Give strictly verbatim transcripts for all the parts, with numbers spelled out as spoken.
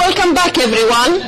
welcome back, everyone.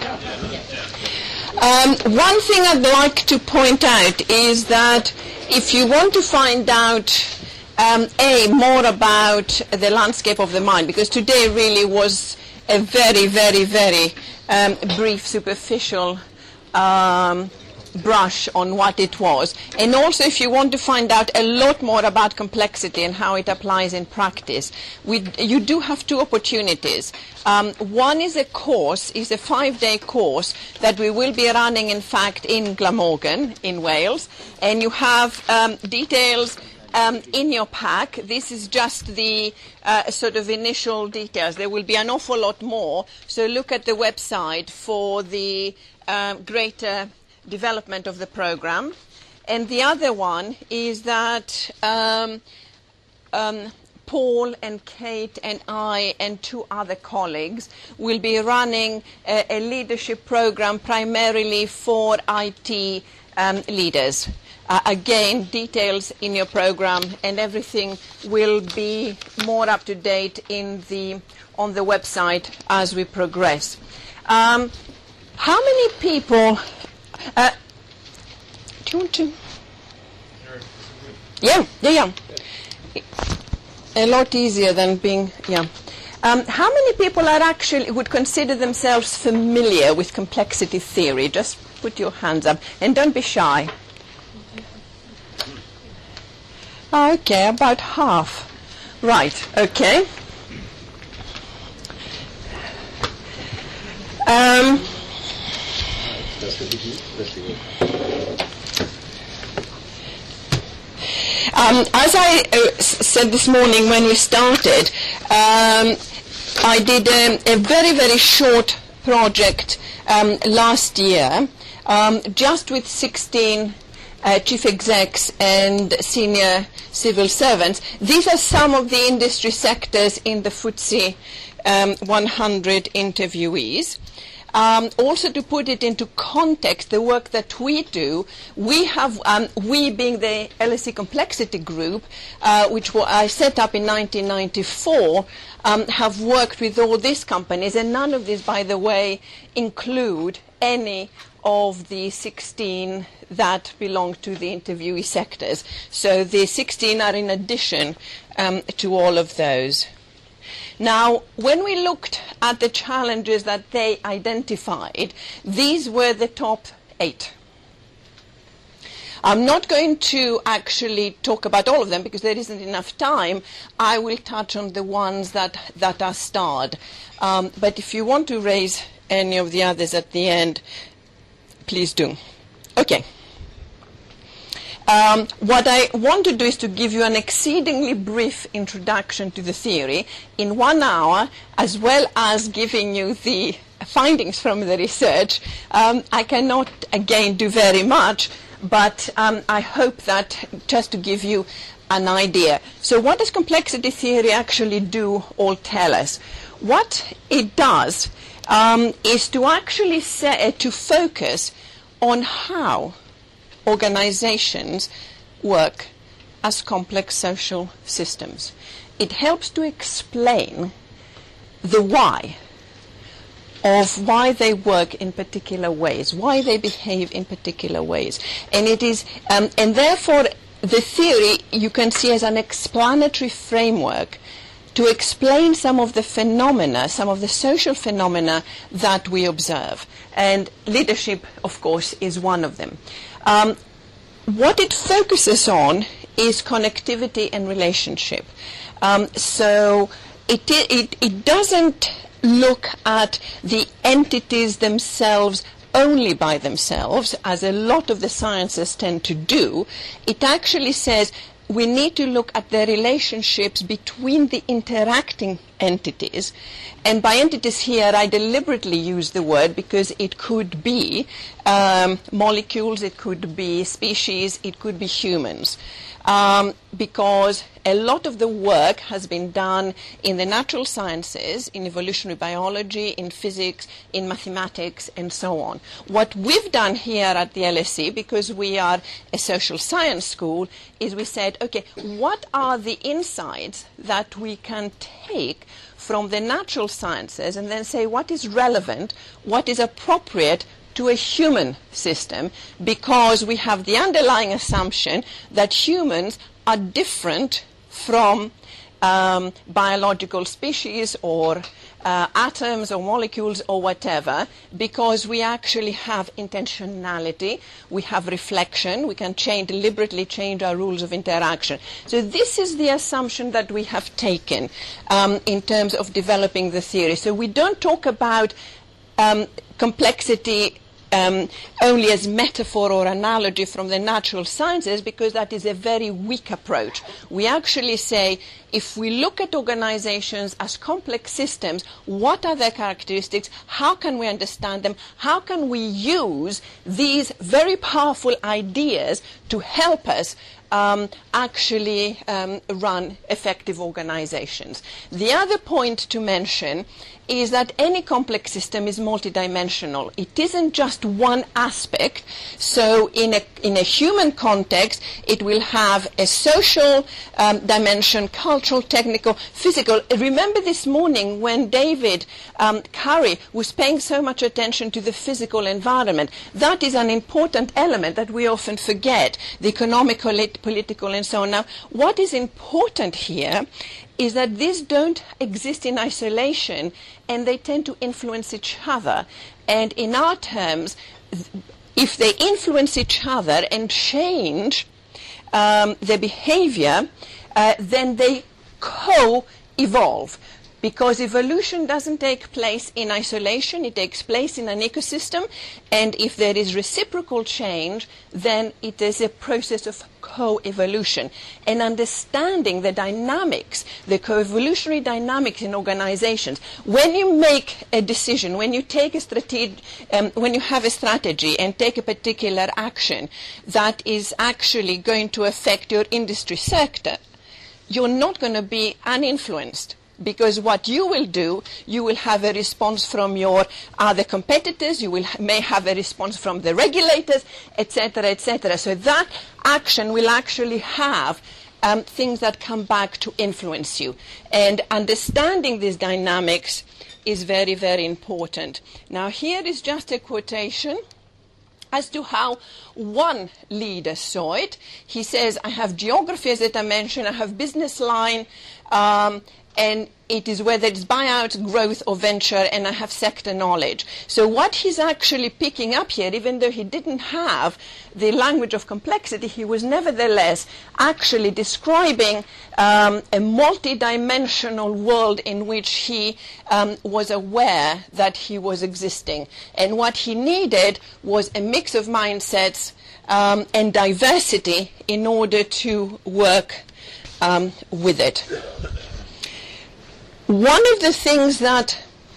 Um, one thing I'd like to point out is that if you want to find out, um, A, more about the landscape of the mind, because today really was a very, very, very um, brief, superficial um, brush on what it was. And also if you want to find out a lot more about complexity and how it applies in practice, we, you do have two opportunities. Um, one is a course, is a five-day course that we will be running, in fact, in Glamorgan in Wales. And you have um, details um, in your pack. This is just the uh, sort of initial details. There will be an awful lot more. So look at the website for the uh, greater development of the program. And the other one is that um, um, Paul and Kate and I and two other colleagues will be running a, a leadership program primarily for I T um, leaders. Uh, again, details in your program, and everything will be more up to date in the on the website as we progress. Um, how many people? Uh, do you want to? Yeah, yeah, yeah. A lot easier than being, yeah. Um, how many people are actually would consider themselves familiar with complexity theory? Just put your hands up, and don't be shy. Okay, about half. Right. Okay. Um. Um, as I uh, s said this morning when we started, um, I did um, a very, very short project um, last year, um, just with sixteen uh, chief execs and senior civil servants. These are some of the industry sectors in the F T S E um, one hundred interviewees. Um, also, to put it into context, the work that we do, we have, um, we being the L S E Complexity Group, uh, which I set up in nineteen ninety-four, um, have worked with all these companies, and none of these, by the way, include any of the sixteen that belong to the interviewee sectors. So the sixteen are in addition um, to all of those. Now, when we looked at the challenges that they identified, these were the top eight. I'm not going to actually talk about all of them because there isn't enough time. I will touch on the ones that, that are starred. Um, but if you want to raise any of the others at the end, please do. Okay. Um, what I want to do is to give you an exceedingly brief introduction to the theory in one hour, as well as giving you the findings from the research. Um, I cannot, again, do very much, but um, I hope that just to give you an idea. So what does complexity theory actually do or tell us? What it does um, is to actually say, to focus on how organizations work as complex social systems. It helps to explain the why of why they work in particular ways, why they behave in particular ways. And it is, um, and therefore the theory you can see as an explanatory framework to explain some of the phenomena, some of the social phenomena that we observe. And leadership, of course, is one of them. Um, what it focuses on is connectivity and relationship. Um, so it, it, it doesn't look at the entities themselves only by themselves, as a lot of the sciences tend to do. It actually says we need to look at the relationships between the interacting entities. And by entities here, I deliberately use the word because it could be um, molecules, it could be species, it could be humans. Um, because a lot of the work has been done in the natural sciences, in evolutionary biology, in physics, in mathematics, and so on. What we've done here at the L S E, because we are a social science school, is we said, okay, what are the insights that we can take from the natural sciences and then say what is relevant, what is appropriate to a human system, because we have the underlying assumption that humans are different from um, biological species or uh, atoms or molecules or whatever, because we actually have intentionality, we have reflection, we can change, deliberately change our rules of interaction. So this is the assumption that we have taken um, in terms of developing the theory. So we don't talk about um, complexity Um, only as metaphor or analogy from the natural sciences, because that is a very weak approach. We actually say, if we look at organizations as complex systems, what are their characteristics? How can we understand them? How can we use these very powerful ideas to help us um, actually um, run effective organizations? The other point to mention is that any complex system is multidimensional. It isn't just one aspect. So in a, in a human context, it will have a social um, dimension, cultural, technical, physical. Remember this morning when David um, Curry was paying so much attention to the physical environment. That is an important element that we often forget, the economical, political, and so on. Now, what is important here is that these don't exist in isolation, and they tend to influence each other. And in our terms, if they influence each other and change um, their behavior, uh, then they co-evolve. Because evolution doesn't take place in isolation, it takes place in an ecosystem, and if there is reciprocal change, then it is a process of co-evolution. And understanding the dynamics, the co-evolutionary dynamics in organizations, when you make a decision, when you take a strategy, um, when you have a strategy and take a particular action that is actually going to affect your industry sector, you're not going to be uninfluenced. Because what you will do, you will have a response from your other competitors, you will may have a response from the regulators, et cetera, et cetera. So that action will actually have um, things that come back to influence you. And understanding these dynamics is very, very important. Now, here is just a quotation as to how one leader saw it. He says, I have geography as a dimension, I have business line, um, and it is whether it's buyout, growth, or venture, and I have sector knowledge. So what he's actually picking up here, even though he didn't have the language of complexity, he was nevertheless actually describing um, a multi-dimensional world in which he um, was aware that he was existing. And what he needed was a mix of mindsets um, and diversity in order to work um, with it. One of the things that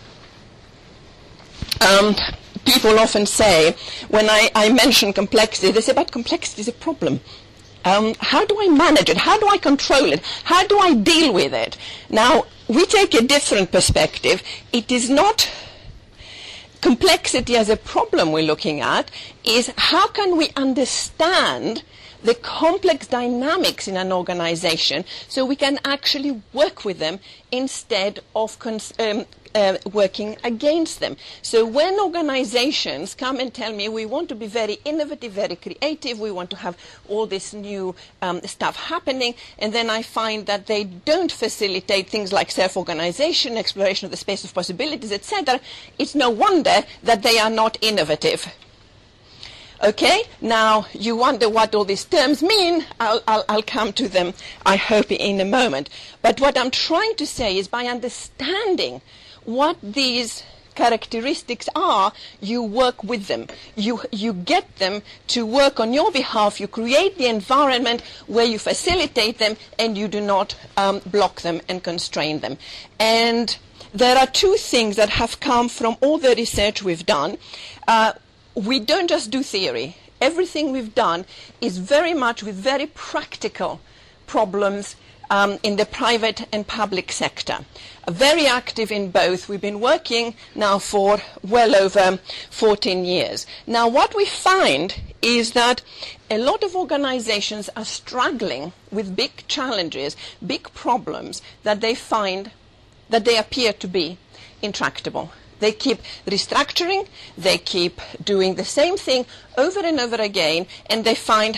um, people often say when I, I mention complexity, they say, but complexity is a problem. Um, how do I manage it? How do I control it? How do I deal with it? Now, we take a different perspective. It is not complexity as a problem we're looking at, is how can we understand the complex dynamics in an organization so we can actually work with them instead of cons- um, uh, working against them. So when organizations come and tell me we want to be very innovative, very creative, we want to have all this new um, stuff happening, and then I find that they don't facilitate things like self-organization, exploration of the space of possibilities, et cetera, it's no wonder that they are not innovative. Okay, now you wonder what all these terms mean. I'll, I'll, I'll come to them, I hope, in a moment. But what I'm trying to say is by understanding what these characteristics are, you work with them. You, you get them to work on your behalf. You create the environment where you facilitate them and you do not um, block them and constrain them. And there are two things that have come from all the research we've done. Uh, We don't just do theory. Everything we've done is very much with very practical problems um, in the private and public sector. Uh, very active in both. We've been working now for well over fourteen years. Now, what we find is that a lot of organizations are struggling with big challenges, big problems that they find that they appear to be intractable. They keep restructuring, they keep doing the same thing over and over again, and they find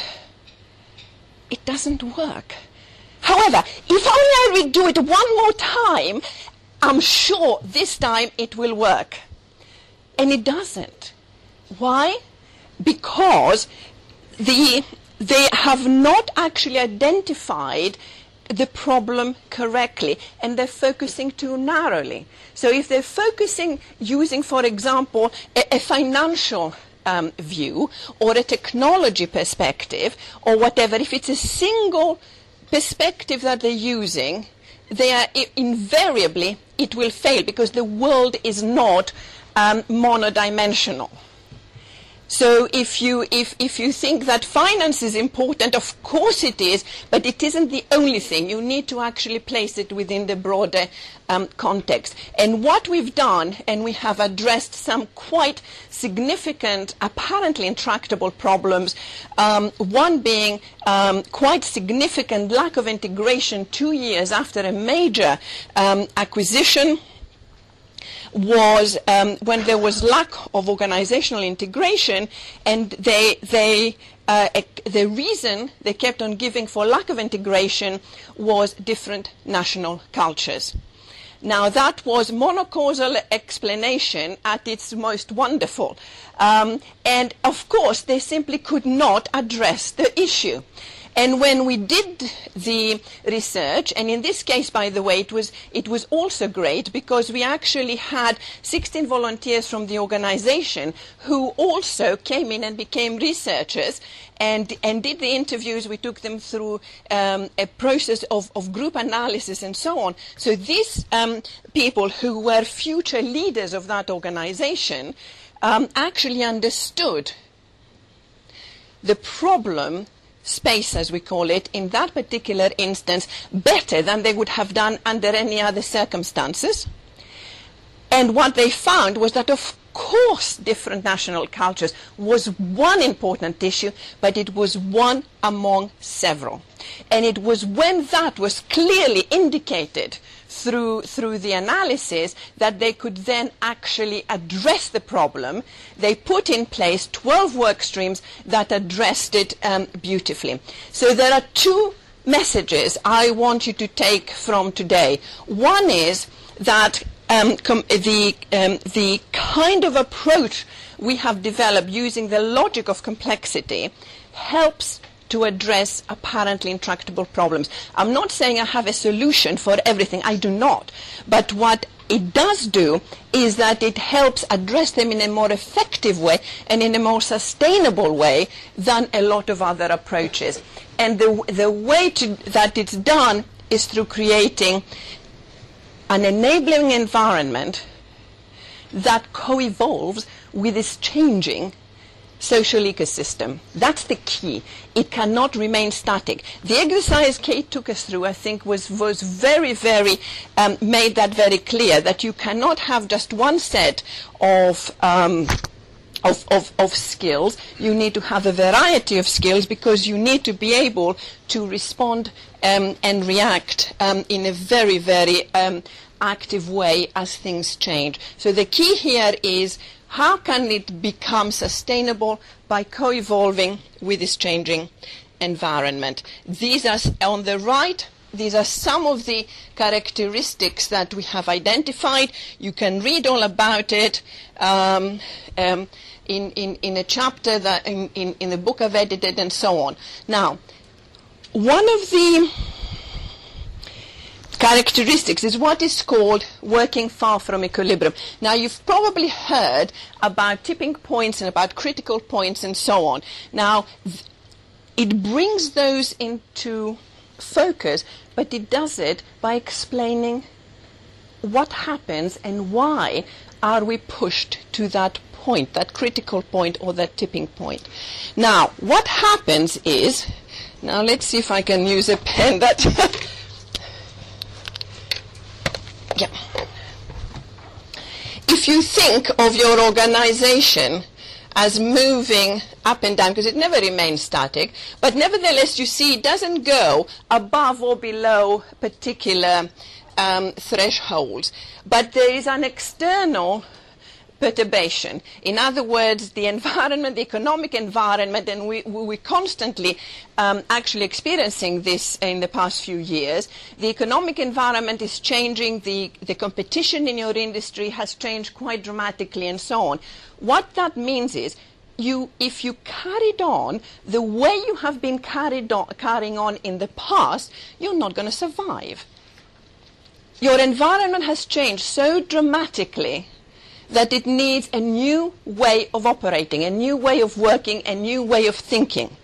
it doesn't work. However, if only I redo it one more time, I'm sure this time it will work. And it doesn't. Why? Because the, they have not actually identified the problem correctly, and they're focusing too narrowly. So if they're focusing using, for example, a, a financial um, view or a technology perspective or whatever, if it's a single perspective that they're using, they are I- invariably it will fail, because the world is not um, monodimensional. So if you, if, if you think that finance is important, of course it is, but it isn't the only thing. You need to actually place it within the broader um, context. And what we've done, and we have addressed some quite significant, apparently intractable problems, um, one being um, quite significant lack of integration two years after a major um, acquisition, was um, when there was lack of organizational integration, and they, they, uh, the reason they kept on giving for lack of integration was different national cultures. Now, that was monocausal explanation at its most wonderful. Um, and, of course, they simply could not address the issue. And when we did the research, and in this case, by the way, it was, it was also great, because we actually had sixteen volunteers from the organization who also came in and became researchers and, and did the interviews. We took them through um, a process of, of group analysis and so on. So these um, people who were future leaders of that organization um, actually understood the problem space, as we call it, in that particular instance better than they would have done under any other circumstances. And what they found was that, of course, different national cultures was one important issue, but it was one among several. And it was when that was clearly indicated through, through the analysis that they could then actually address the problem. They put in place twelve work streams that addressed it um, beautifully. So there are two messages I want you to take from today. One is that um, com- the, um, the kind of approach we have developed using the logic of complexity helps to address apparently intractable problems. I'm not saying I have a solution for everything. I do not. But what it does do is that it helps address them in a more effective way and in a more sustainable way than a lot of other approaches. And the, the way to, that it's done is through creating an enabling environment that co-evolves with this changing social ecosystem. That's the key. It cannot remain static. The exercise Kate took us through, I think, was, was very, very, um, made that very clear, that you cannot have just one set of, um, of, of, of skills. You need to have a variety of skills, because you need to be able to respond um, and react um, in a very, very um, active way as things change. So the key here is, how can it become sustainable? By co-evolving with this changing environment. These are, on the right, these are some of the characteristics that we have identified. You can read all about it um, um, in, in, in a chapter, that in, in, in the book I've edited, and so on. Now, one of the characteristics is what is called working far from equilibrium. Now, you've probably heard about tipping points and about critical points and so on. Now, th- it brings those into focus, but it does it by explaining what happens and why are we pushed to that point, that critical point or that tipping point. Now, what happens is, now let's see if I can use a pen that... Yeah. If you think of your organization as moving up and down, because it never remains static, but nevertheless you see it doesn't go above or below particular um, thresholds, but there is an external perturbation. In other words, the environment, the economic environment, and we, we're constantly um, actually experiencing this in the past few years. The economic environment is changing, the, the competition in your industry has changed quite dramatically, and so on. What that means is, you, if you carried on the way you have been carried on, carrying on in the past, you're not going to survive. Your environment has changed so dramatically that it needs a new way of operating, a new way of working, a new way of thinking.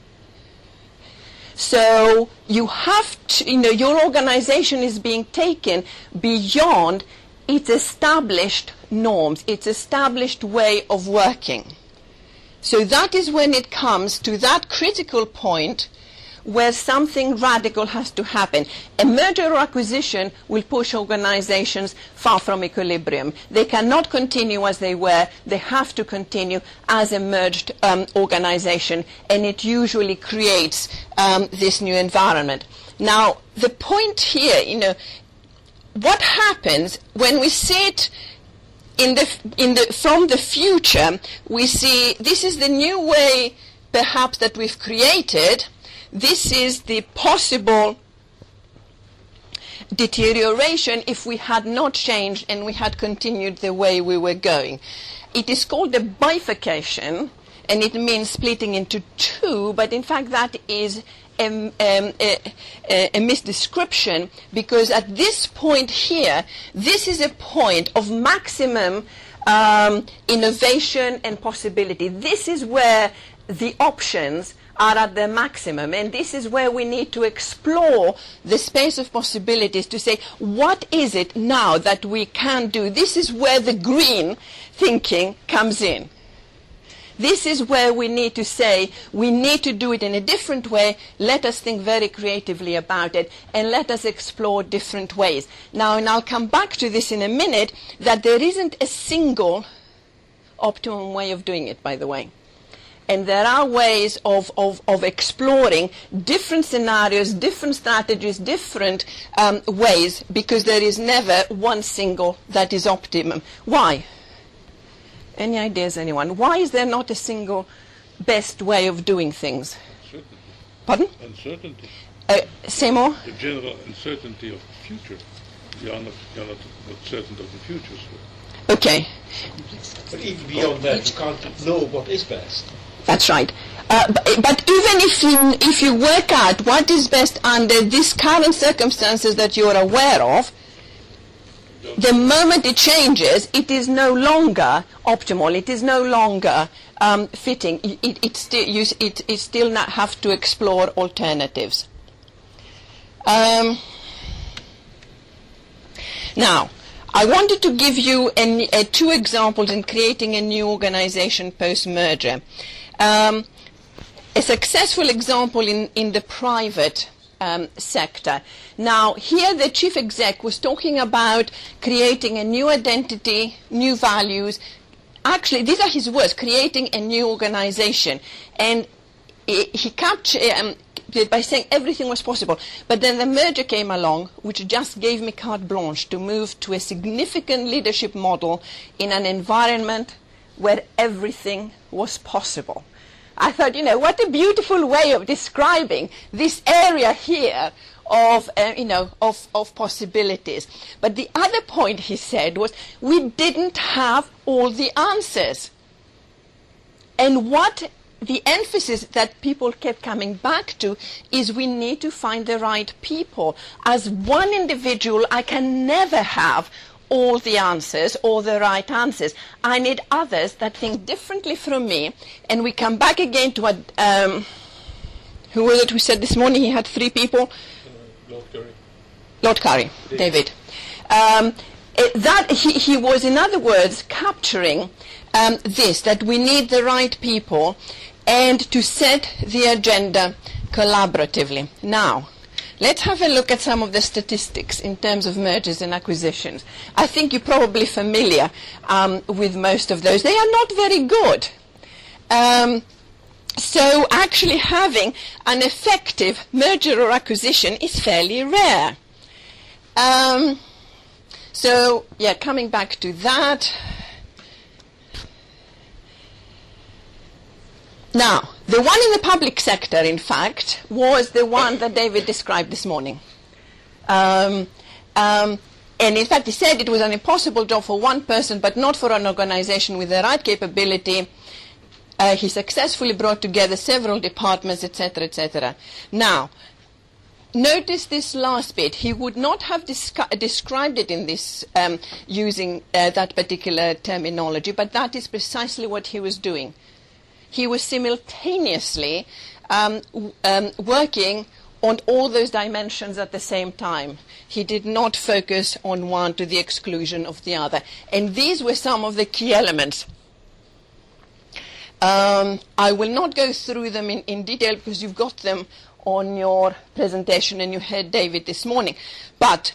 So you have to, you know, your organization is being taken beyond its established norms, its established way of working. So that is when it comes to that critical point where something radical has to happen. A merger or acquisition will push organizations far from equilibrium. They cannot continue as they were. They have to continue as a merged um, organization, and it usually creates um, this new environment. Now, the point here, you know, what happens when we see it in the, in the, from the future, we see this is the new way perhaps that we've created. This is the possible deterioration if we had not changed and we had continued the way we were going. It is called a bifurcation, and it means splitting into two, but in fact that is a, um, a, a, a misdescription, because at this point here, this is a point of maximum um, innovation and possibility. This is where the options are at their maximum, and this is where we need to explore the space of possibilities to say, what is it now that we can do? This is where the green thinking comes in. This is where we need to say, we need to do it in a different way. Let us think very creatively about it, and let us explore different ways. Now, and I'll come back to this in a minute, that there isn't a single optimum way of doing it, by the way. And there are ways of, of, of exploring different scenarios, different strategies, different um, ways, because there is never one single that is optimum. Why? Any ideas, anyone? Why is there not a single best way of doing things? Uncertainty. Pardon? Uncertainty. Uh, say more? The general uncertainty of the future. You are not, you are not, not certain of the future. So. Okay. But even beyond that, you can't know what is best. That's right. Uh, but, but even if you, if you work out what is best under these current circumstances that you're aware of, the moment it changes, it is no longer optimal. It is no longer um, fitting. It, it, it, still, you, it, it still not have to explore alternatives. Um, now, I wanted to give you an, uh, two examples in creating a new organization post-merger. Um, a successful example in, in the private um, sector. Now, here the chief exec was talking about creating a new identity, new values. Actually, these are his words, creating a new organization. And he, he captured um, by saying everything was possible. But then the merger came along, which just gave me carte blanche to move to a significant leadership model in an environment where everything was possible. I thought, you know, what a beautiful way of describing this area here of, uh, you know, of, of possibilities. But the other point he said was, we didn't have all the answers. And what the emphasis that people kept coming back to is we need to find the right people. As one individual, I can never have all the answers or the right answers. I need others that think differently from me. And we come back again to what, um, who was it who said this morning he had three people? Uh, Lord Curry. Lord Curry, David. David. Um, it, that he, he was, in other words, capturing um, this, that we need the right people and to set the agenda collaboratively. Now, let's have a look at some of the statistics in terms of mergers and acquisitions. I think you're probably familiar um, with most of those. They are not very good. Um, so actually having an effective merger or acquisition is fairly rare. Um, so, yeah, coming back to that. Now, the one in the public sector, in fact, was the one that David described this morning. Um, um, and in fact, he said it was an impossible job for one person, but not for an organization with the right capability. Uh, he successfully brought together several departments, et cetera, et cetera. Now, notice this last bit. He would not have described it in this um, using uh, that particular terminology, but that is precisely what he was doing. He was simultaneously um, w- um, working on all those dimensions at the same time. He did not focus on one to the exclusion of the other. And these were some of the key elements. Um, I will not go through them in, in detail because you've got them on your presentation and you heard David this morning. But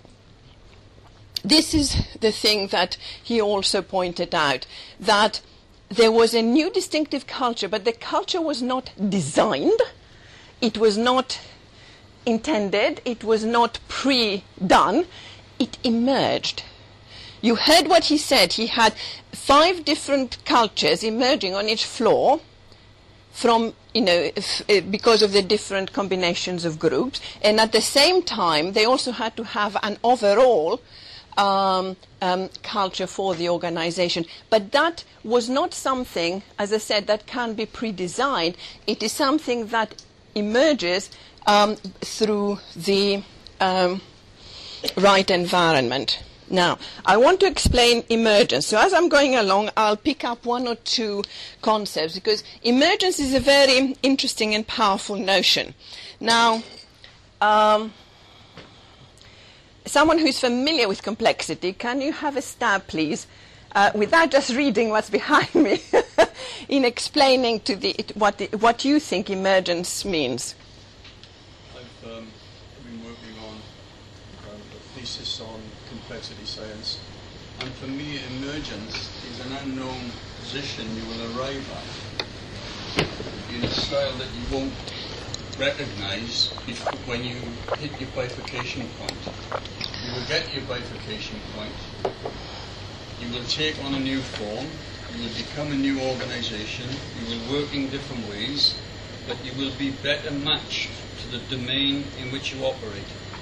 this is the thing that he also pointed out, that there was a new distinctive culture, but the culture was not designed, it was not intended, it was not pre-done, it emerged. You heard what he said. He had five different cultures emerging on each floor from, you know, if, uh, because of the different combinations of groups. And at the same time, they also had to have an overall um, um, culture for the organization. But that was not something, as I said, that can be pre-designed. It is something that emerges um, through the um, right environment. Now, I want to explain emergence. So as I'm going along, I'll pick up one or two concepts, because emergence is a very interesting and powerful notion. Now, um, someone who is familiar with complexity, can you have a stab, please, uh, without just reading what's behind me, in explaining to the, what, the, what you think emergence means? I've um, been working on um, a thesis on complexity science, and for me emergence is an unknown position you will arrive at in a style that you won't recognize before, when you hit your bifurcation point. You will get your bifurcation point, you will take on a new form, you will become a new organization, you will work in different ways, but you will be better matched to the domain in which you operate.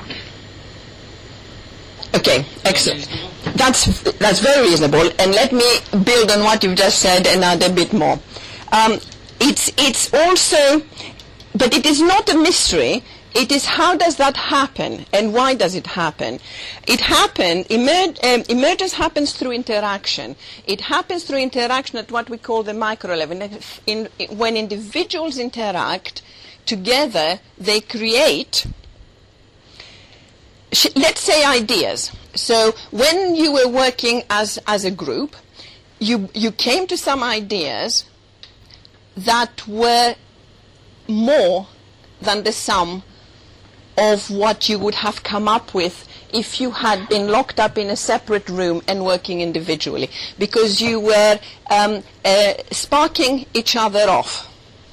Okay, excellent. That's, that's very reasonable. And let me build on what you've just said and add a bit more. Um, it's, it's also, but it is not a mystery. It is how does that happen and why does it happen? It happen, emer- um, emergence happens through interaction. It happens through interaction at what we call the micro level. In, in, when individuals interact together, they create, let's say, ideas. So when you were working as, as a group, you, you came to some ideas that were more than the sum of what you would have come up with if you had been locked up in a separate room and working individually, because you were um, uh, sparking each other off.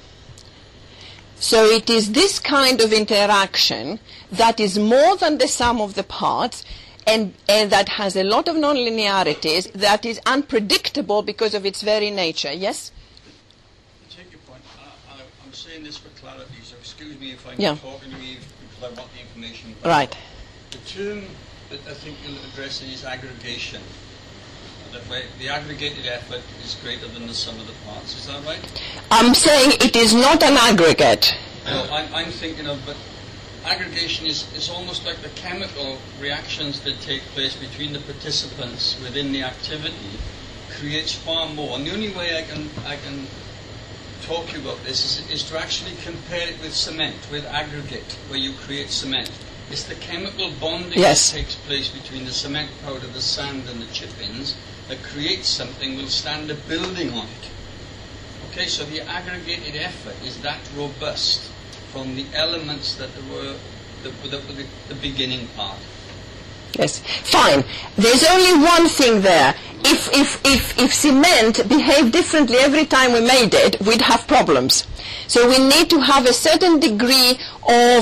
So it is this kind of interaction that is more than the sum of the parts, and, and that has a lot of non-linearities, that is unpredictable because of its very nature. Yes? I take your point. I, I, I'm saying this for clarity, so excuse me if I'm yeah. talking to you because I want the information. Right. The term that I think you're addressing is aggregation. That way, the aggregated effort is greater than the sum of the parts. Is that right? I'm saying it is not an aggregate. No, I'm, I'm thinking of, but aggregation is, is almost like the chemical reactions that take place between the participants within the activity creates far more. And the only way I can I can talk to you about this is, is to actually compare it with cement, with aggregate, where you create cement. It's the chemical bonding yes. that takes place between the cement powder, the sand, and the chip-ins that creates something, will stand a building on it. Okay, so the aggregated effort is that robust from the elements that were the, the, the, the beginning part. Yes, fine. There's only one thing there. If, if, if, if cement behaved differently every time we made it, we'd have problems. So we need to have a certain degree of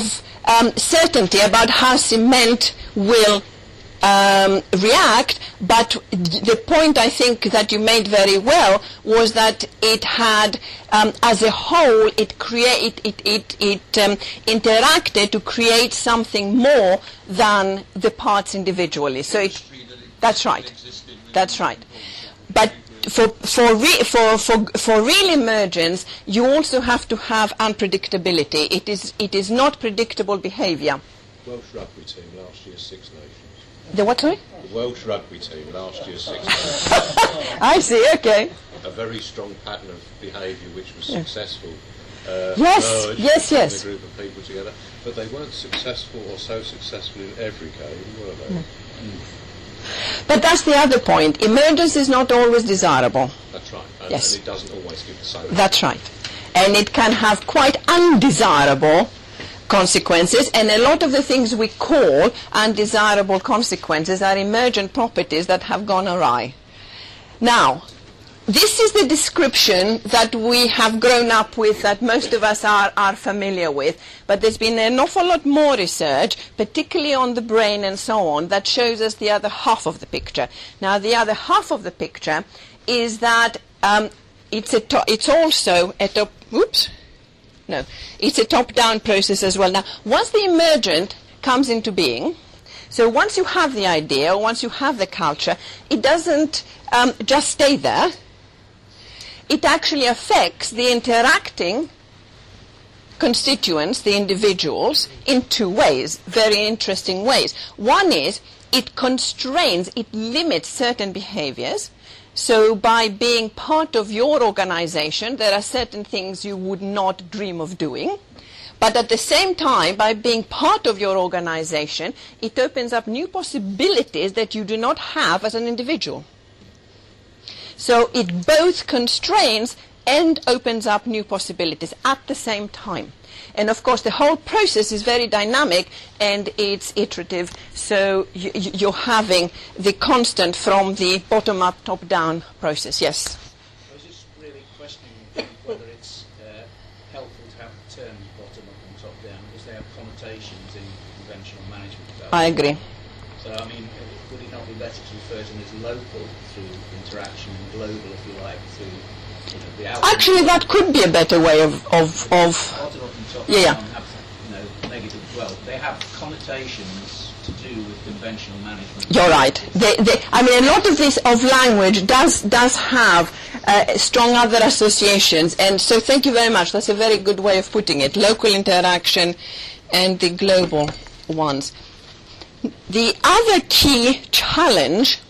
um, certainty about how cement will um, react, but the point I think that you made very well was that it had, um, as a whole, it create it it it um, interacted to create something more than the parts individually. So it, that's right, that's right. But for for re, for for for real emergence, you also have to have unpredictability. It is it is not predictable behaviour. Welsh rugby team last year, Six Nations. The what, sorry? The Welsh rugby team last year, Six Nations. I see. Okay. A very strong pattern of behaviour which was Yeah. successful. Uh, Yes, merged yes, in yes. A group of people together, but they weren't successful or so successful in every game, were they? No. But that's the other point. Emergence is not always desirable. That's right. And, Yes. and it doesn't always give the same. That's right. And it can have quite undesirable consequences, and a lot of the things we call undesirable consequences are emergent properties that have gone awry. Now, this is the description that we have grown up with, that most of us are, are familiar with, but there's been an awful lot more research, particularly on the brain and so on, that shows us the other half of the picture. Now, the other half of the picture is that um, it's, a to- it's also a top... Oops. No, it's a top-down process as well. Now, once the emergent comes into being, so once you have the idea, or once you have the culture, it doesn't um, just stay there. It actually affects the interacting constituents, the individuals, in two ways, very interesting ways. One is it constrains, it limits certain behaviors. So by being part of your organization, there are certain things you would not dream of doing. But at the same time, by being part of your organization, it opens up new possibilities that you do not have as an individual. So it both constrains and opens up new possibilities at the same time. And of course, the whole process is very dynamic and it's iterative. So you, you're having the constant from the bottom-up, top-down process. Yes? I was just really questioning whether it's uh, helpful to have the terms bottom-up and top-down, because they have connotations in conventional management. I agree. So, I mean, would it not be better to refer to them as local through interaction and global, if you like, through you know, the outcome? Actually, that could be a better way of... of, of Bottom-up and top-down Yeah, yeah. have, you know, negative, well, they have connotations to do with conventional management. You're right. They, they, I mean, a lot of this of language does does have uh, strong other associations, and so thank you very much. That's a very good way of putting it. Local interaction and the global ones. The other key challenge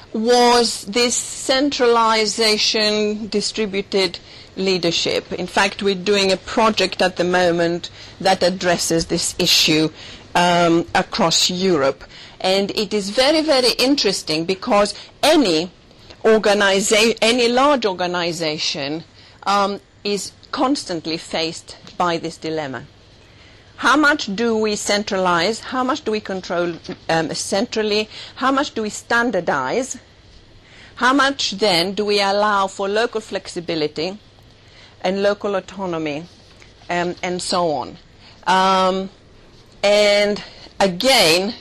was this centralization, distributed leadership. In fact, we're doing a project at the moment that addresses this issue um, across Europe. And it is very, very interesting because any organiza- any large organization um, is constantly faced by this dilemma. How much do we centralize? How much do we control um, centrally? How much do we standardize? How much then do we allow for local flexibility and local autonomy um, and so on? Um, and again,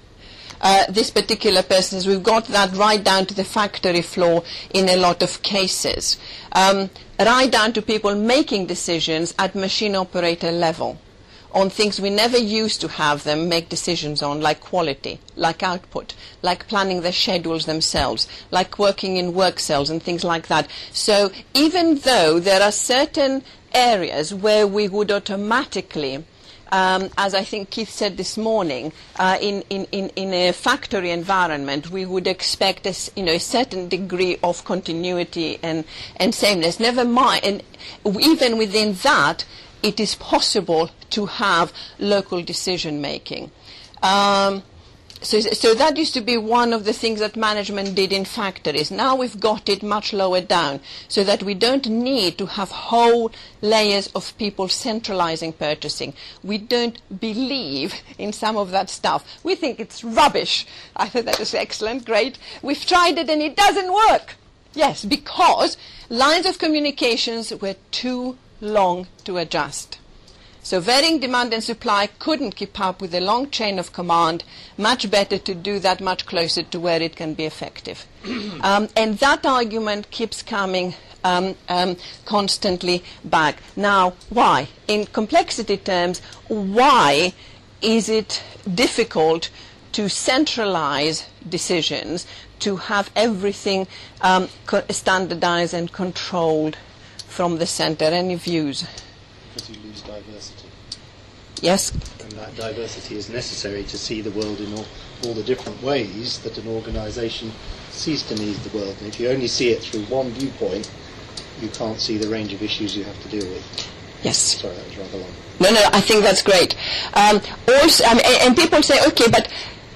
uh, this particular person, we've got that right down to the factory floor in a lot of cases, um, right down to people making decisions at machine operator level on things we never used to have them make decisions on, like quality, like output, like planning their schedules themselves, like working in work cells and things like that. So even though there are certain areas where we would automatically, um, as I think Keith said this morning, uh, in, in, in, in a factory environment, we would expect a, s- you know, a certain degree of continuity and, and sameness. Never mind, and even within that, it is possible to have local decision making. Um, so, so that used to be one of the things that management did in factories. Now we've got it much lower down so that we don't need to have whole layers of people centralizing purchasing. We don't believe in some of that stuff. We think it's rubbish. I thought that was excellent, great. We've tried it and it doesn't work. Yes, because lines of communications were too long to adjust. So varying demand and supply couldn't keep up with the long chain of command. Much better to do that much closer to where it can be effective. um, and that argument keeps coming um, um, constantly back. Now, why? In complexity terms, why is it difficult to centralize decisions, to have everything um, co- standardized and controlled from the center? Any views? Because you lose diversity. Yes? And that diversity is necessary to see the world in all, all the different ways that an organisation sees to need the world. And if you only see it through one viewpoint, you can't see the range of issues you have to deal with. Yes. Sorry, that was rather long. No, no, I think that's great. Um, also, um, and, and people say, okay, but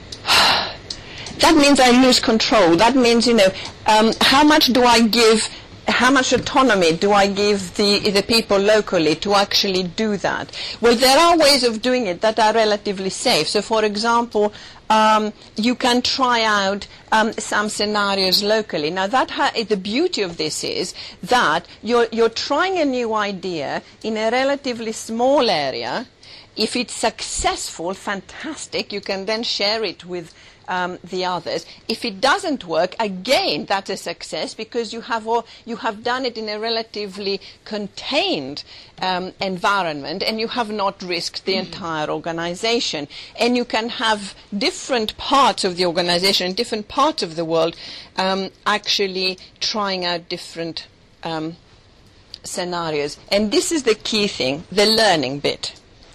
that means I lose control. That means, you know, um, how much do I give, how much autonomy do I give the, the people locally to actually do that? Well, there are ways of doing it that are relatively safe. So, for example, um, you can try out um, some scenarios locally. Now, that ha- the beauty of this is that you're, you're trying a new idea in a relatively small area. If it's successful, fantastic. You can then share it with Um, the others. If it doesn't work, again, that's a success because you have all, you have done it in a relatively contained um, environment and you have not risked the entire organization. And you can have different parts of the organization, different parts of the world um, actually trying out different um, scenarios. And this is the key thing, the learning bit.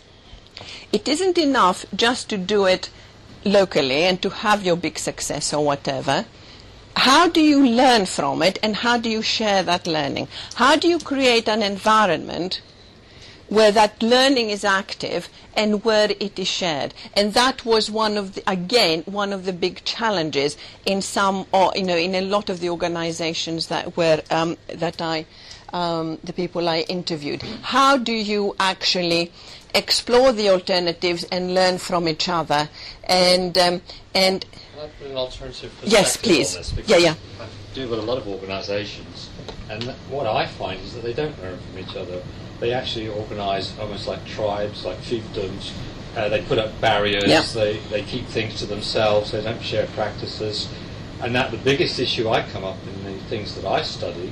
It isn't enough just to do it locally and to have your big success or whatever. How do you learn from it and how do you share that learning? How do you create an environment where that learning is active and where it is shared? And that was one of the, again, one of the big challenges in some, or you know, in a lot of the organizations that were um, that I, um, the people I interviewed. How do you actually explore the alternatives and learn from each other? And um, and Can I put an alternative perspective yes, please. on this? Because Yeah, yeah. I do with a lot of organisations, and th- what I find is that they don't learn from each other. They actually organise almost like tribes, like fiefdoms. Uh, they put up barriers. Yeah. They they keep things to themselves. They don't share practices. And that the biggest issue I come up in the things that I study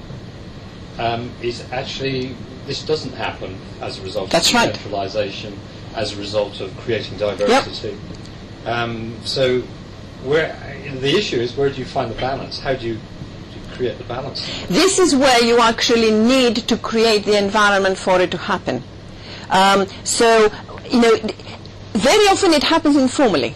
um, is actually this doesn't happen as a result That's of right. centralisation, as a result of creating diversity. Yep. Um, so where the issue is, where do you find the balance? How do you, do you create the balance? This is where you actually need to create the environment for it to happen. Um, so, you know, very often it happens informally.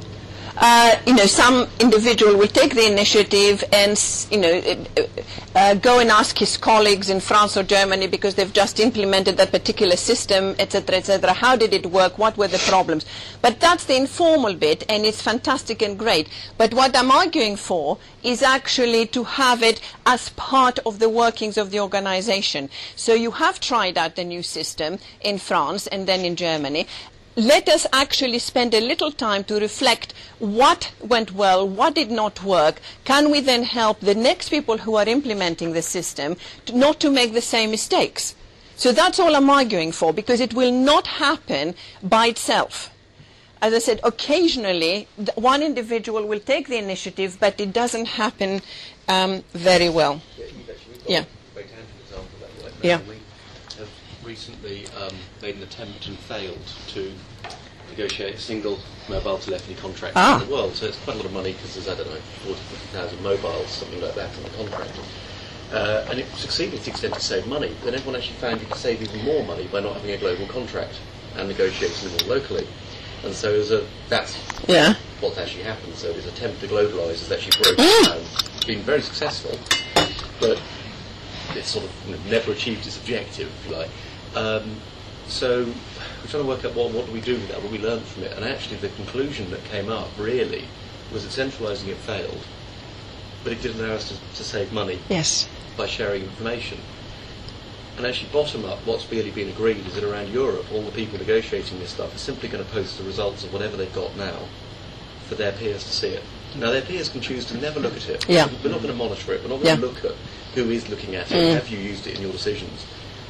Uh, you know, some individual will take the initiative and, you know, uh, uh, go and ask his colleagues in France or Germany because they've just implemented that particular system, et cetera, et cetera. How did it work? What were the problems? But that's the informal bit, and it's fantastic and great. But what I'm arguing for is actually to have it as part of the workings of the organization. So you have tried out the new system in France and then in Germany. Let us actually spend a little time to reflect what went well, what did not work. Can we then help the next people who are implementing the system to not to make the same mistakes? So that's all I'm arguing for, because it will not happen by itself. As I said, occasionally th- one individual will take the initiative, but it doesn't happen um, very well. Yeah, you've actually got Yeah. a very tangible example of that. Like Yeah. We have recently um, made an attempt and failed to negotiate a single mobile telephony contract Ah. in the world. So it's quite a lot of money because there's, I don't know, forty, fifty thousand mobiles, something like that, on the contract. Uh, and it succeeded to the extent to save money. Then everyone actually found you could save even more money by not having a global contract and negotiating them all locally. And so there's a, that's Yeah. what's actually happened. So this attempt to globalise has actually broken down. It's been very successful, but it's sort of, you know, never achieved its objective, if you like. Um, so we're trying to work out what, what do we do with that, what we learned from it. And actually the conclusion that came up really was that centralising it failed, but it did allow us to, to save money Yes. by sharing information. And actually bottom up, what's really been agreed is that around Europe, all the people negotiating this stuff are simply going to post the results of whatever they've got now for their peers to see it. Now their peers can choose to never look at it. Yeah. We're not going to monitor it. We're not going Yeah. to look at who is looking at it. Mm. Have you used it in your decisions?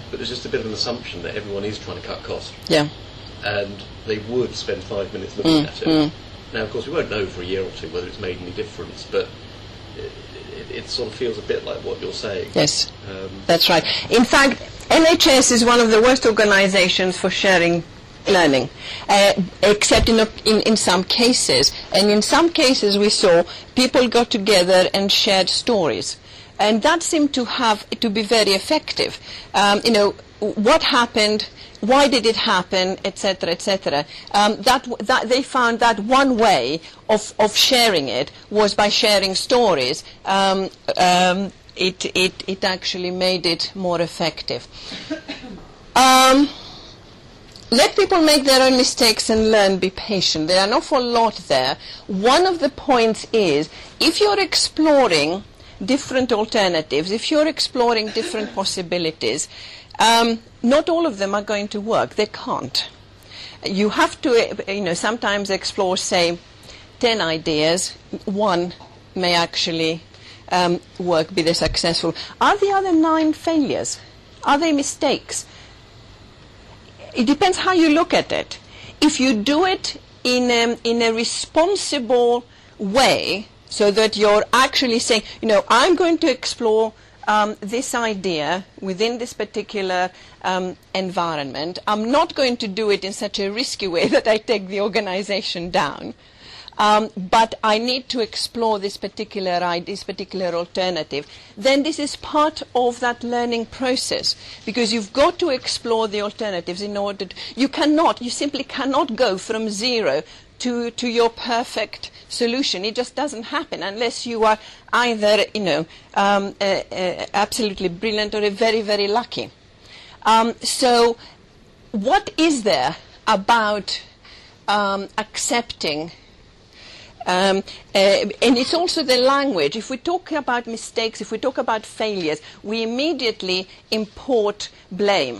but there's just a bit of an assumption that everyone is trying to cut costs. Yeah. And they would spend five minutes looking Mm, at it. mm. Now, of course, we won't know for a year or two whether it's made any difference, but it, it, it sort of feels a bit like what you're saying. Yes, Um, that's right. In fact, N H S is one of the worst organizations for sharing learning, uh, except in, a, in in some cases. And in some cases we saw people got together and shared stories. And that seemed to have to be very effective. Um, you know, what happened, why did it happen, et cetera, et cetera. Um, that, that they found that one way of, of sharing it was by sharing stories. Um, um, it, it, it actually made it more effective. Um, let people make their own mistakes and learn, be patient. There are an awful lot there. One of the points is, if you're exploring different alternatives, if you're exploring different possibilities, um, not all of them are going to work. They can't. You have to, you know, sometimes explore, say, ten ideas. One may actually um, work, be the successful. Are the other nine failures? Are they mistakes? It depends how you look at it. If you do it in a, in a responsible way, so that you're actually saying, you know, I'm going to explore um, this idea within this particular um, environment. I'm not going to do it in such a risky way that I take the organization down. Um, but I need to explore this particular idea, this particular alternative. Then this is part of that learning process, because you've got to explore the alternatives in order to, you cannot, you simply cannot go from zero to, to your perfect solution. It just doesn't happen unless you are either, you know, um, uh, uh, absolutely brilliant or very, very lucky. Um, so what is there about um, accepting Um, uh, and it's also the language. If we talk about mistakes, if we talk about failures, we immediately import blame.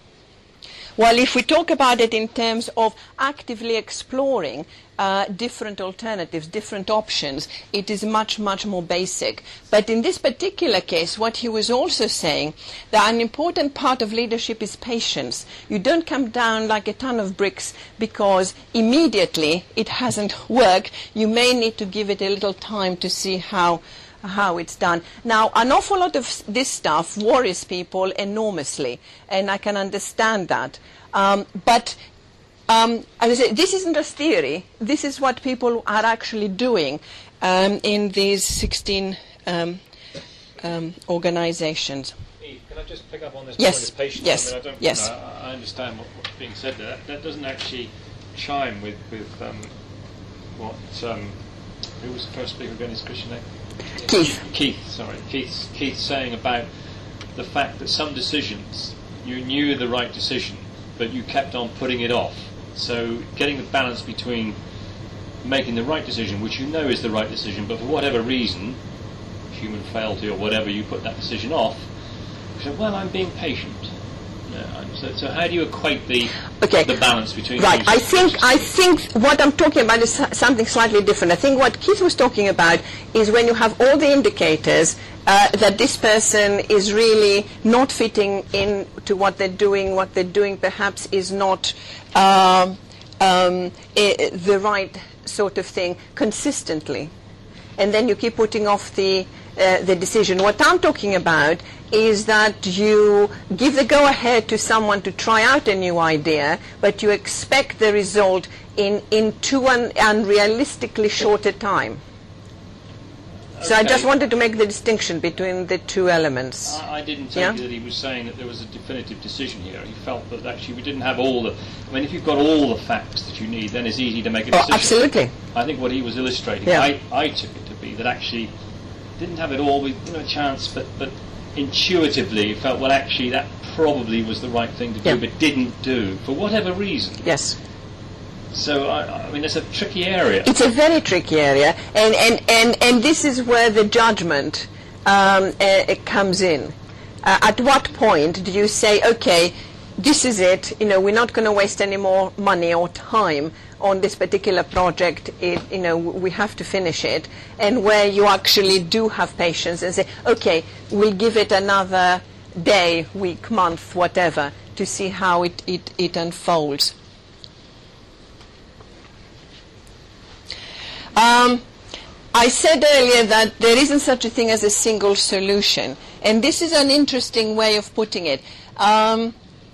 While if we talk about it in terms of actively exploring uh, different alternatives, different options, it is much, much more basic. But in this particular case, what he was also saying, that an important part of leadership is patience. You don't come down like a ton of bricks because immediately it hasn't worked. You may need to give it a little time to see how how it's done. Now, an awful lot of this stuff worries people enormously, and I can understand that. Um, but um, as I say, this isn't just theory. This is what people are actually doing um, in these sixteen um, um, organizations. Eve, can I just pick up on this Yes, point of patience? yes, I mean, I don't, yes. you know, I I understand what, what's being said there. That, that doesn't actually chime with, with um, what... Um, who was the first speaker again? His Christian name? Keith. Keith, sorry. Keith, Keith saying about the fact that some decisions, you knew the right decision, but you kept on putting it off. So getting the balance between making the right decision, which you know is the right decision, but for whatever reason, human frailty or whatever, you put that decision off. You say, well, I'm being patient. Yeah, so, so how do you equate the Okay. the balance between Right. these I think I think what I'm talking about is something slightly different. I think what Keith was talking about is when you have all the indicators uh, that this person is really not fitting in to what they're doing. What they're doing perhaps is not uh, um, I- the right sort of thing consistently, and then you keep putting off the uh, the decision. What I'm talking about is that you give the go-ahead to someone to try out a new idea, but you expect the result in, in too un- unrealistically short a time. So I Okay. just wanted to make the distinction between the two elements. I, I didn't take Yeah? it that he was saying that there was a definitive decision here. He felt that actually we didn't have all the... I mean, if you've got all the facts that you need, then it's easy to make a Oh, decision. absolutely. I think what he was illustrating, Yeah. I, I took it to be that actually didn't have it all, we didn't have a chance, but, but intuitively felt, well, actually that probably was the right thing to do, Yeah. but didn't do, for whatever reason. Yes. So, I, I mean, it's a tricky area. It's a very tricky area, and, and, and, and this is where the judgment um, uh, it comes in. Uh, at what point do you say, okay, this is it, you know, we're not going to waste any more money or time on this particular project, it, you know, we have to finish it, and where you actually do have patience and say, okay, we'll give it another day, week, month, whatever, to see how it, it, it unfolds. Um, I said earlier that there isn't such a thing as a single solution, and this is an interesting way of putting it. Um,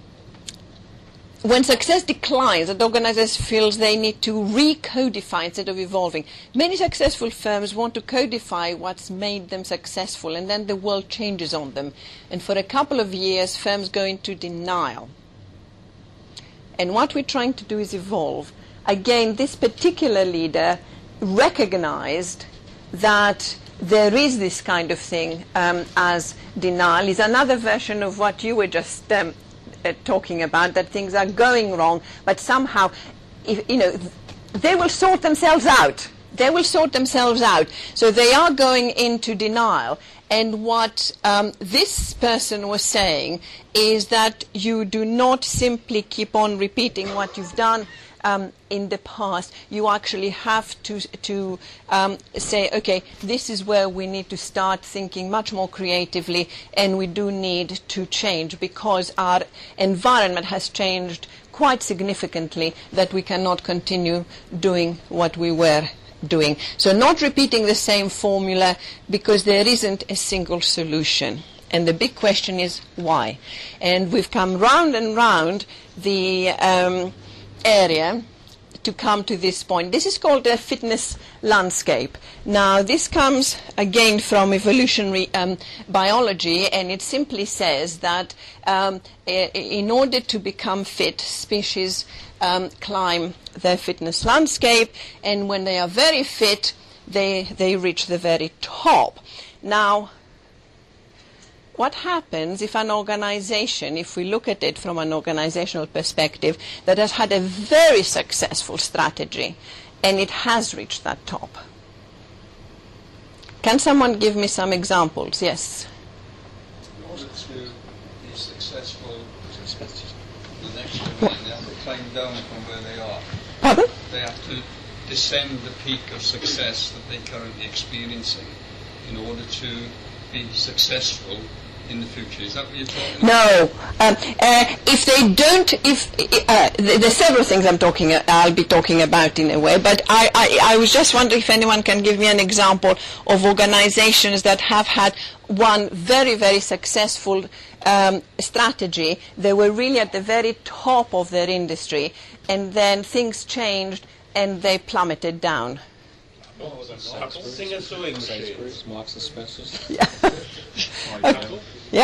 when success declines and organizers feel they need to recodify instead of evolving, many successful firms want to codify what's made them successful, and then the world changes on them. And for a couple of years, firms go into denial. And what we're trying to do is evolve. Again, this particular leader recognized that there is this kind of thing um, as denial. Is another version of what you were just um, uh, talking about, that things are going wrong, but somehow, if, you know, they will sort themselves out. They will sort themselves out. So they are going into denial. And what um, this person was saying is that you do not simply keep on repeating what you've done Um, in the past. You actually have to, to um, say, okay, this is where we need to start thinking much more creatively, and we do need to change because our environment has changed quite significantly, that we cannot continue doing what we were doing. So not repeating the same formula, because there isn't a single solution. And the big question is why? And we've come round and round the um, area to come to this point. This is called a fitness landscape. Now, this comes again from evolutionary um, biology, and it simply says that um, in order to become fit, species um, climb their fitness landscape, and when they are very fit, they, they reach the very top. Now, what happens if an organization, if we look at it from an organizational perspective, that has had a very successful strategy and it has reached that top? Can someone give me some examples? Yes. In order to be successful, the next domain, they have to climb down from where they are. Pardon? They have to descend the peak of success that they're currently experiencing in order to be successful in the future. Is that what you're talking about? No. Um, uh, if they don't, if uh, there's several things I'm talking, uh, I'll be talking about in a way. But I, I, I was just wondering if anyone can give me an example of organizations that have had one very, very successful um, strategy. They were really at the very top of their industry, and then things changed and they plummeted down. Singer sewing machine. Marks and Spencer's. Yeah. Okay. Yeah.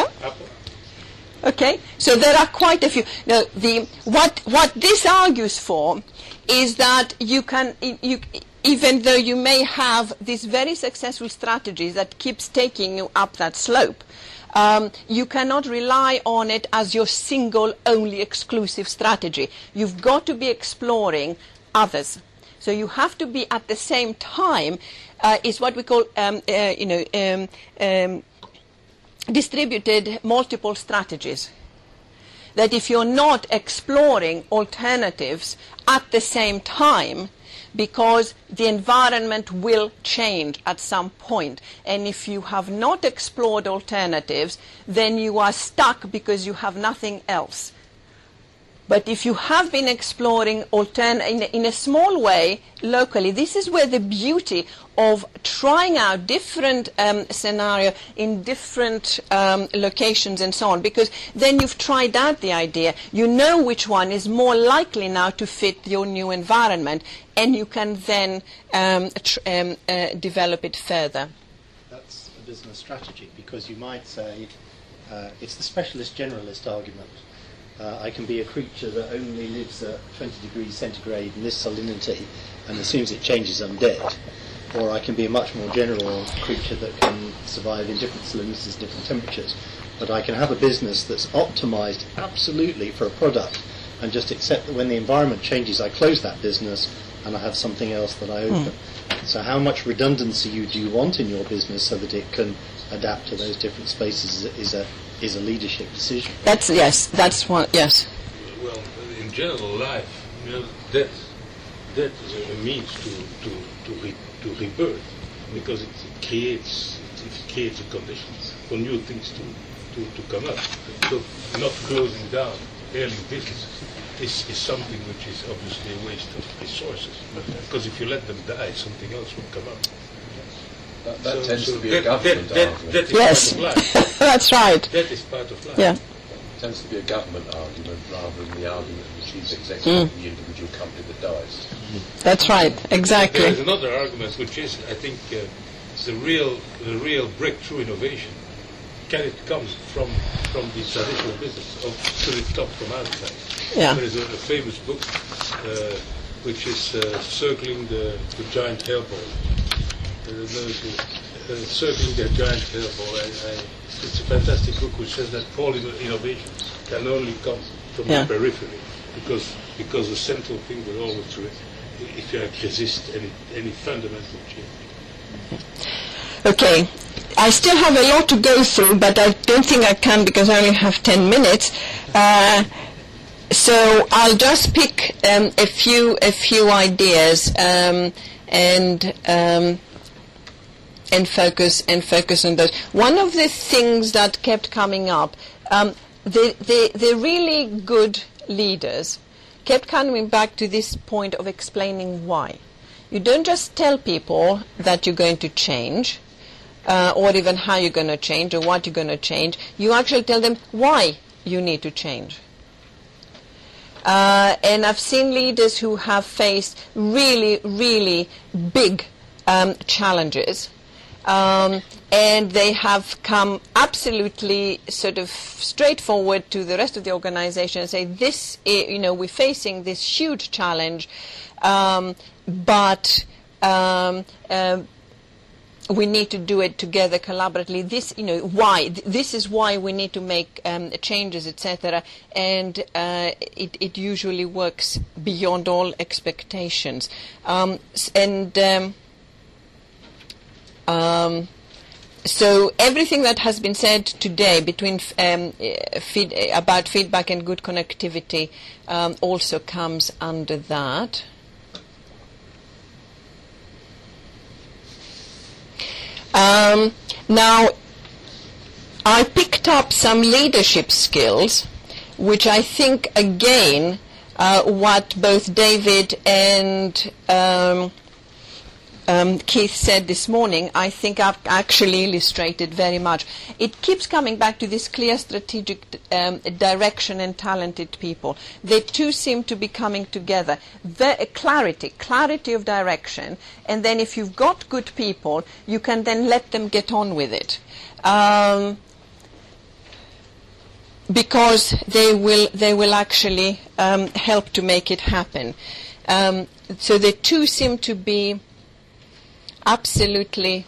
Okay. So there are quite a few. Now, the what what this argues for is that you can you even though you may have these very successful strategies that keeps taking you up that slope, um, you cannot rely on it as your single, only, exclusive strategy. You've got to be exploring others. So you have to be at the same time, uh, is what we call, um, uh, you know, um, um, distributed multiple strategies. That if you're not exploring alternatives at the same time, because the environment will change at some point. And if you have not explored alternatives, then you are stuck because you have nothing else. But if you have been exploring altern in, in a small way locally, this is where the beauty of trying out different um, scenarios in different um, locations and so on, because then you've tried out the idea. You know which one is more likely now to fit your new environment, and you can then um, tr um, uh, develop it further. That's a business strategy, because you might say uh, it's the specialist generalist argument. Uh, I can be a creature that only lives at twenty degrees centigrade in this salinity, and as soon as it changes I'm dead. Or I can be a much more general creature that can survive in different salinities, different temperatures. But I can have a business that's optimized absolutely for a product, and just accept that when the environment changes I close that business and I have something else that I open. Mm. So how much redundancy you do you want in your business so that it can adapt to those different spaces is a is a leadership decision. That's yes. That's one. Yes. Well, in general life, you know, death, death is a means to to to, re, to rebirth, because it, it creates it, it creates the conditions for new things to, to to, to come up. So not closing down ailing businesses is, is something which is obviously a waste of resources. Because if you let them die, something else will come up. That, that So- tends so to be that- a government that- that- argument. that is Yes. part of life. That's right. That is part of life. Yeah. It tends to be a government argument rather than the argument of the chief executive of the individual company that dies. That's right. There is Exactly. another argument, which is, I think, uh, the real, the real breakthrough innovation. Can it come from from the traditional business, or should it come from outside? Yeah. There is a, a famous book, uh, which is uh, circling the, the giant hairball. Uh, those who- uh, circling the giant hairball. I, I, it's a fantastic book which says that all inno- innovations can only come from Yeah. the periphery, because because the central thing will always re- if you resist any any fundamental change. Okay. I still have a lot to go through, but I don't think I can because I only have ten minutes. Uh, so I'll just pick um, a few a few ideas um, and um, and focus and focus on those. One of the things that kept coming up, um, the, the the really good leaders kept coming back to this point of explaining why. You don't just tell people that you're going to change. Uh, or even how you're going to change or what you're going to change. You actually tell them why you need to change. Uh, and I've seen leaders who have faced really, really big um, challenges. Um, and they have come absolutely sort of straightforward to the rest of the organization and say, this, I- you know, we're facing this huge challenge, um, but um, uh, we need to do it together collaboratively. This, you know, why? Th- This is why we need to make um, changes, et cetera. And uh, it, it usually works beyond all expectations. Um, s- and um, um, so everything that has been said today between f- um, uh, feed, about feedback and good connectivity um, also comes under that. Um, now, I picked up some leadership skills, which I think, again, uh, what both David and um, um, Keith said this morning, I think I've actually illustrated very much. It keeps coming back to this clear strategic um, direction and talented people. They too seem to be coming together. The, uh, clarity, clarity of direction, and then if you've got good people, you can then let them get on with it. Um, because they will, they will actually um, help to make it happen. Um, so the two seem to be absolutely.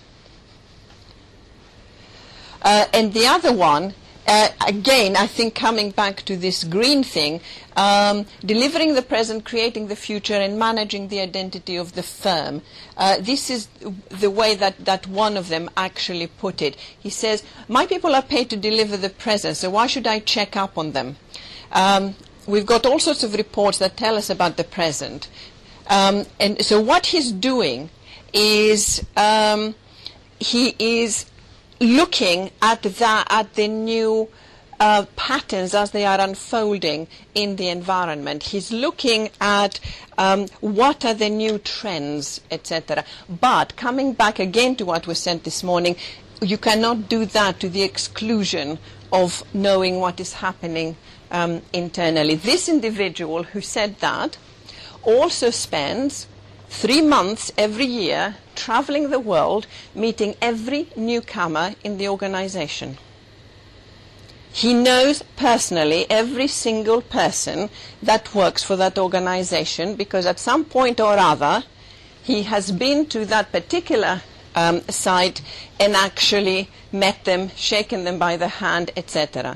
Uh, and the other one, uh, again, I think coming back to this green thing, um, delivering the present, creating the future, and managing the identity of the firm. Uh, this is the way that, that one of them actually put it. He says, my people are paid to deliver the present, so why should I check up on them? Um, we've got all sorts of reports that tell us about the present. Um, and so what he's doing is um, he is looking at the, at the new uh, patterns as they are unfolding in the environment. He's looking at um, what are the new trends, et cetera. But coming back again to what was said this morning, you cannot do that to the exclusion of knowing what is happening um, internally. This individual who said that also spends three months every year traveling the world, meeting every newcomer in the organization. He knows personally every single person that works for that organization because at some point or other he has been to that particular um, site and actually met them, shaken them by the hand, et cetera.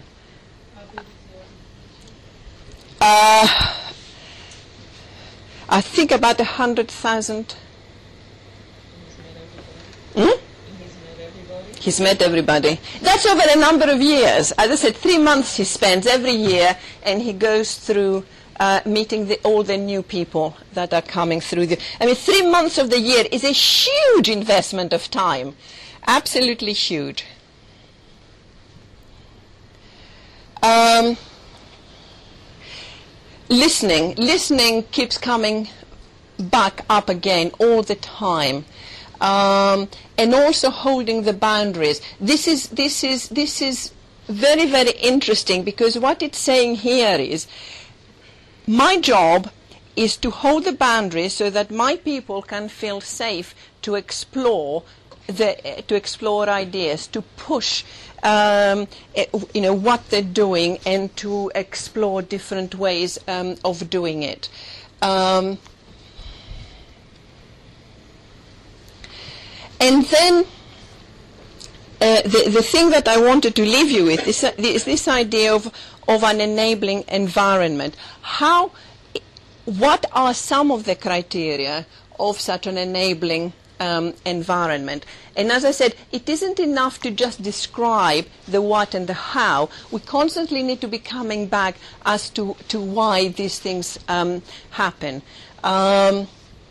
Uh, I think about a hundred thousand. Hmm? He's met everybody. That's over a number of years. As I said, three months he spends every year, and he goes through uh, meeting the, all the new people that are coming through. The, I mean, three months of the year is a huge investment of time. Absolutely huge. Um, listening. Listening keeps coming back up again all the time. Um, and also holding the boundaries. This is, this is, this is very, very interesting, because what it's saying here is, my job is to hold the boundaries so that my people can feel safe to explore the, to explore ideas, to push um, you know, what they're doing, and to explore different ways um, of doing it. Um, and then uh, the, the thing that I wanted to leave you with is, uh, is this idea of, of an enabling environment. How, what are some of the criteria of such an enabling Um, environment? And as I said, it isn't enough to just describe the what and the how. We constantly need to be coming back as to, to why these things um, happen. Um,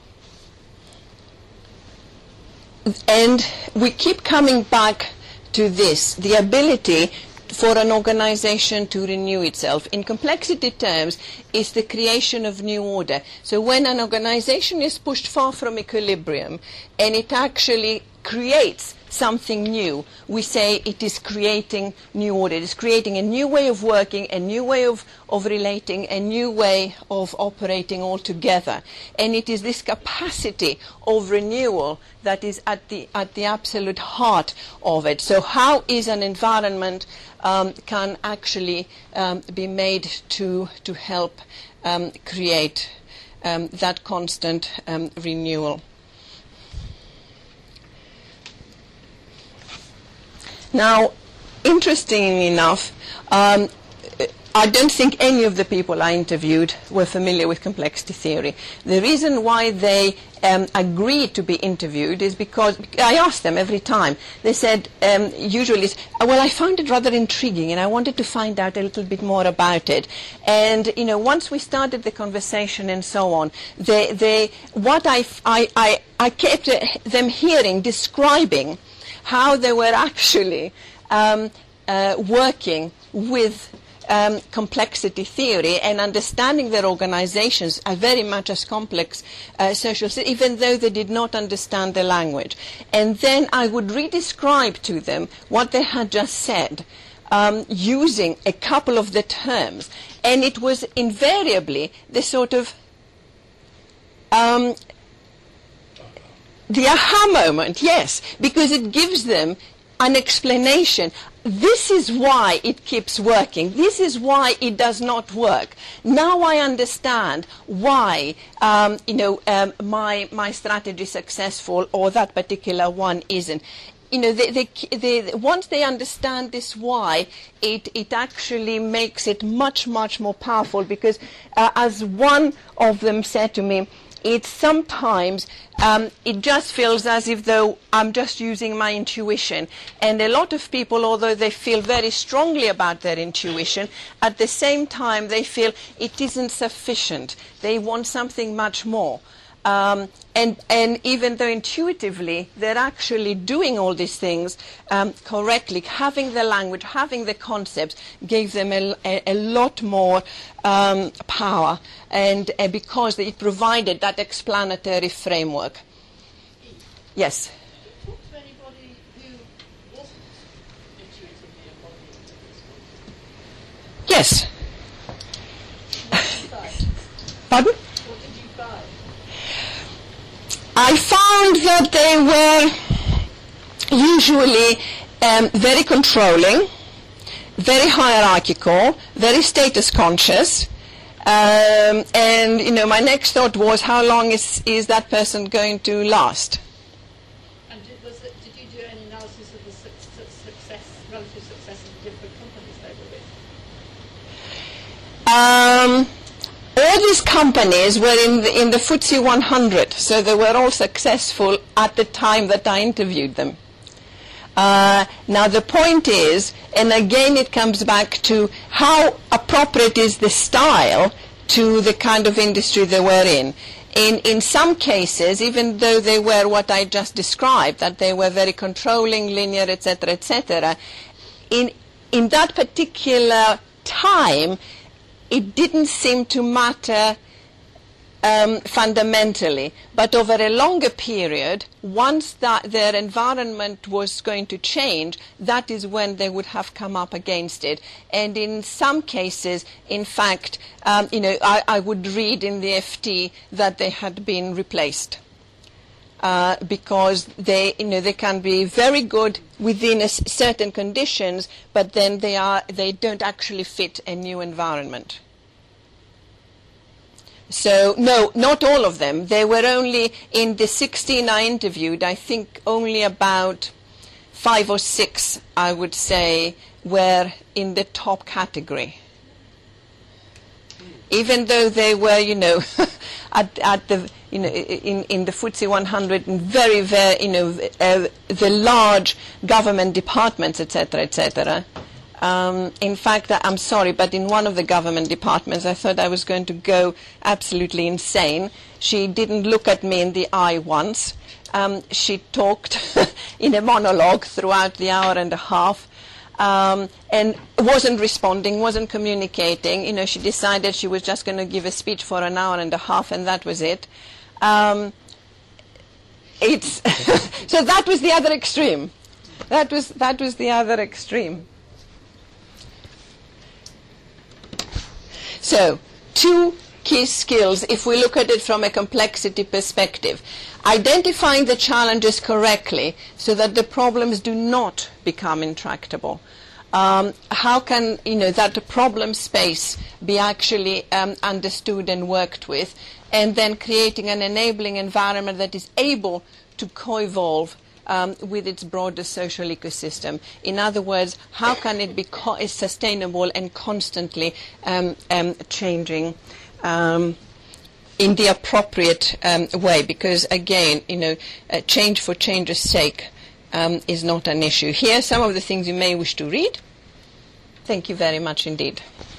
and we keep coming back to this, the ability for an organization to renew itself. In complexity terms, is the creation of new order. So when an organization is pushed far from equilibrium and it actually creates something new, we say it is creating new order. It is creating a new way of working, a new way of, of relating, a new way of operating altogether. And it is this capacity of renewal that is at the, at the absolute heart of it. So how is an environment um, can actually um, be made to, to help um, create um, that constant um, renewal? Now, interestingly enough, um, I don't think any of the people I interviewed were familiar with complexity theory. The reason why they um, agreed to be interviewed is because I asked them every time. They said, um, usually, well, I found it rather intriguing and I wanted to find out a little bit more about it. And, you know, once we started the conversation and so on, they, they, what I, I, I, I kept uh, them hearing, describing how they were actually um, uh, working with um, complexity theory and understanding their organizations are very much as complex uh, social systems, even though they did not understand the language. And then I would re-describe to them what they had just said, um, using a couple of the terms. And it was invariably the sort of um, the aha moment, yes, because it gives them an explanation. This is why it keeps working. This is why it does not work. Now I understand why, um, you know, um, my my strategy is successful or that particular one isn't. You know, they, they, they, once they understand this why, it, it actually makes it much, much more powerful because, uh, as one of them said to me, it's sometimes, um, it just feels as if though I'm just using my intuition. And a lot of people, although they feel very strongly about their intuition, at the same time they feel it isn't sufficient. They want something much more. Um, and, and even though intuitively they're actually doing all these things um, correctly, having the language, having the concepts gave them a, a, a lot more um, power, and uh, because it provided that explanatory framework. Yes? Talk to anybody who wasn't intuitively embodying this? Yes. What did you find? Pardon? What did you find? I found that they were usually um, very controlling, very hierarchical, very status conscious, um, and you know, my next thought was, how long is is that person going to last? And did, was it, did you do any analysis of the su su success, relative success of the different companies they were with? Um, All these companies were in the, in the F T S E one hundred, so they were all successful at the time that I interviewed them. Uh, now the point is, and again it comes back to how appropriate is the style to the kind of industry they were in. In, in some cases, even though they were what I just described, that they were very controlling, linear, et cetera, et cetera, in, in that particular time, it didn't seem to matter um, fundamentally. But over a longer period, once that their environment was going to change, that is when they would have come up against it. And in some cases, in fact, um, you know, I, I would read in the F T that they had been replaced. Uh, because they, you know, they can be very good within a s certain conditions, but then they are they don't actually fit a new environment. So no, not all of them. There were only in the sixteen I interviewed, I think only about five or six, I would say, were in the top category. Even though they were, you know, at, at the, you know, in, in the F T S E one hundred, and very, very, you know, uh, the large government departments, et cetera, et cetera. Um, in fact, I'm sorry, but in one of the government departments, I thought I was going to go absolutely insane. She didn't look at me in the eye once. Um, she talked in a monologue throughout the hour and a half. Um, and wasn't responding, wasn't communicating. You know, she decided she was just going to give a speech for an hour and a half, and that was it. Um, it's so that was the other extreme. That was that was the other extreme. So, two key skills, if we look at it from a complexity perspective. Identifying the challenges correctly so that the problems do not become intractable. Um, how can, you know, that problem space be actually um, understood and worked with, and then creating an enabling environment that is able to co-evolve um, with its broader social ecosystem. In other words, how can it be co sustainable and constantly um, um, changing um, in the appropriate um, way? Because again, you know, uh, change for change's sake um, is not an issue. Here are some of the things you may wish to read. Thank you very much indeed.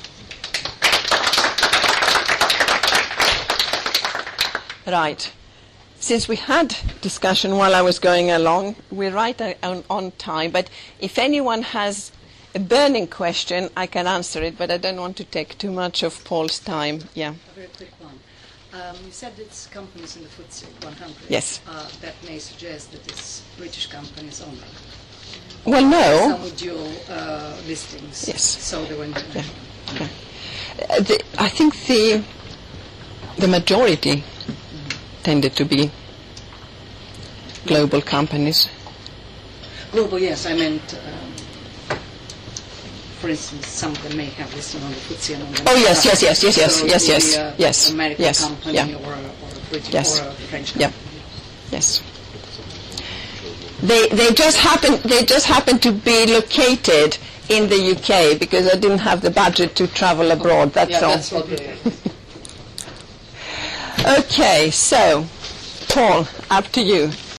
Right. Since we had discussion while I was going along, we're right on, on time, but if anyone has a burning question, I can answer it, but I don't want to take too much of Paul's time. Yeah. A very quick one. Um, you said it's companies in the F T S E one hundred. Yes. Uh, that may suggest that it's British companies only. Well, no. Some with dual uh, listings. Yes. So they were international. Yeah. Okay. Uh, the, I think the the majority mm-hmm. tended to be global companies. Global, yes. I meant, um, for instance, some of them may have listing on the F T S E and on the Oh yes, yes, yes, yes, yes, so yes, yes, be a yes, American yes, company yeah. or, a, or a British yes. or a French yeah. company. Yes. They they just happen they just happen to be located in the U K because I didn't have the budget to travel abroad. That's yeah, all. That's what it is. Okay, so Paul, up to you.